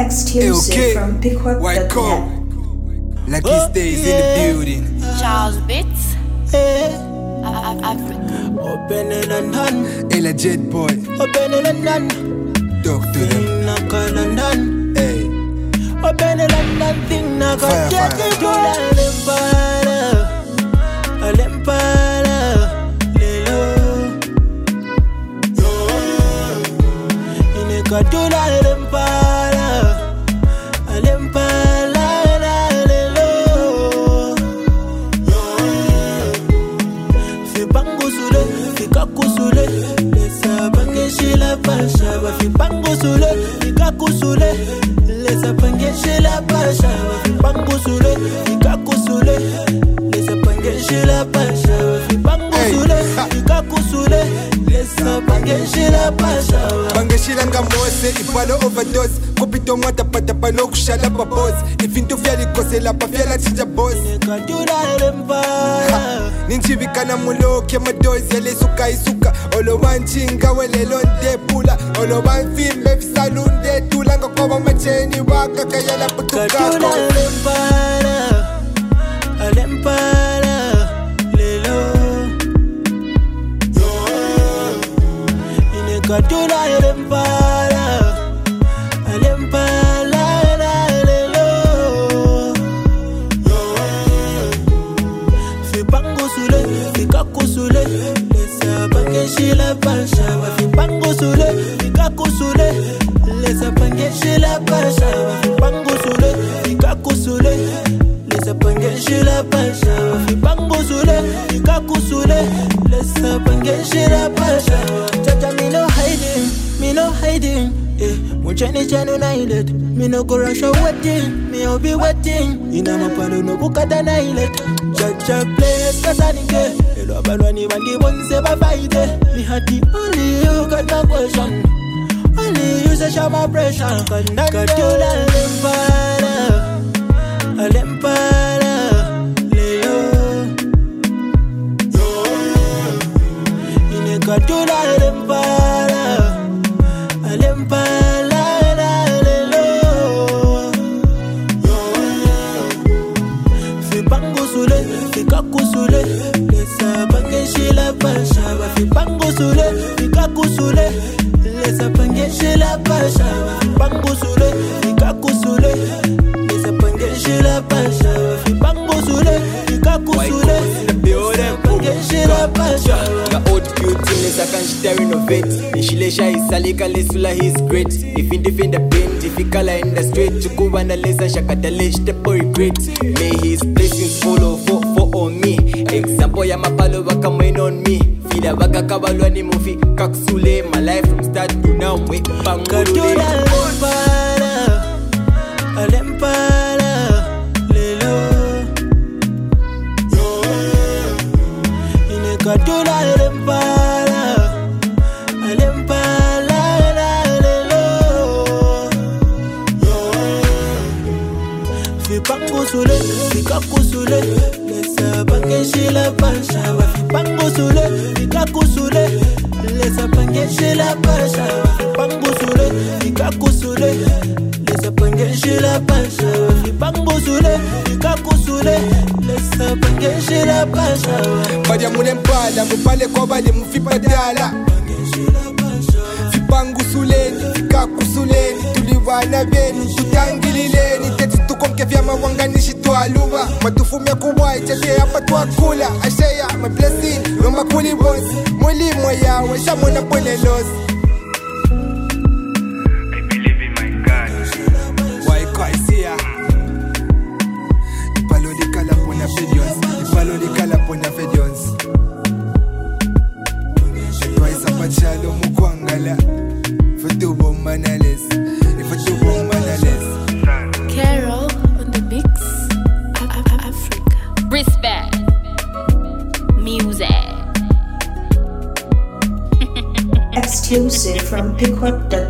Exclusive from White Coat. Pickwork.net. Like he stays in the building. Charles Bits. Africa. Open in London. Ella Jet Boy. Open in London. Talk to them. Knock on London. Hey. Open in London. Thing knock on. Fire, Get fire. it to the Lempara. Lelo. Ineka to the Lempara. Lempara. Lelo. Fipango sule. Fikaku sule. Lesa bange shila pasha. Fipango sule. Fikaku sule. Lesa bange shila pasha. Fipango sule. Fikaku sule. Lesa bange shila pasha. Fipango sule. Fikaku sule. Lesa bange shila pasha. Bangeshila ngamose ipalo overdose kopito mwata patapa nokushala babos ifinto vyalikosela pafyala tija boss Kadura lempara. ninchivikana muloke madozi yalesuka isuka olowanchinga welelonde pula olovanfimbe visalunde tula ngakoba macheni wakakayala Kadura putukako lempara. Lempara. Lelo. Kadura lempara. Lempara. Lelo. Fipango sule. Fikaku sule. Lesa bange shila pasha. Fipango sule. Fikaku sule. Lesa bange shila pasha. Fipango sule. Fikaku sule. Lesa bange shila pasha. Fipango sule. Fikaku sule. Lesa bange shila pasha. Chacha me no hiding. Me no hiding. Muchani chanu na ilet. Me no go rush a wedding. Me I'll be waiting. Ina mapalo no bukata na ilet. Chacha place kasanike. Elo abalwani bandi bonse ba fight. Me hati only you got my question. Only you say show my pressure. Kadula lempara. Lempara. Leo. Ine kadula lempara. Lempara. Lelo. Fipango sule. Fikaku sule. Lesa bange shila pasha. Fipango sule. Fikaku sule. Lesa bange shila pasha. Fipango sule. Fikaku sule. Lesa bange shila pasha. Fipango sule. Fikaku sule. Lesa bange shila pasha. Nga old beauty nesa kanshita renovate Nishilesha isalika lesula he's great If in defend the pain, difficult in the straight Chukuwa na lesa shakata leshte po regret May his blessings follow for on me Example ya mapalo waka main on me Fila waka kabalwa ni movie Kakusule, my life from start to now Wait, Kadura pangulule lempara. Lempara. Lelo. Ine kadura lempara. Lempara. Lelo. Fipango sule. Fikaku sule. Lesa bange shila pasha. Fipango sule. Fikaku sule. Lesa bange shila pasha. Fipango sule. Fikaku sule. Lesa bange shila pasha. Fipango sule. Fikaku sule. Lesa bange shila pasha. Badia mulempala mupale kwa bali mufipadala Fipangu suleni, fikaku suleni Tuliwana beni, tutangilileni Teti tukonke vyama wanganishi tualuwa Matufumia kuwai, chate hapa tuakula Ashaya, my blessing, no makuli boss Mulimo yawe, shamona pole loss Chalo mukwangala Futubo manales Futubo manales Carol on the mix. Africa. Respect. Music. Exclusive from Pickwork.net.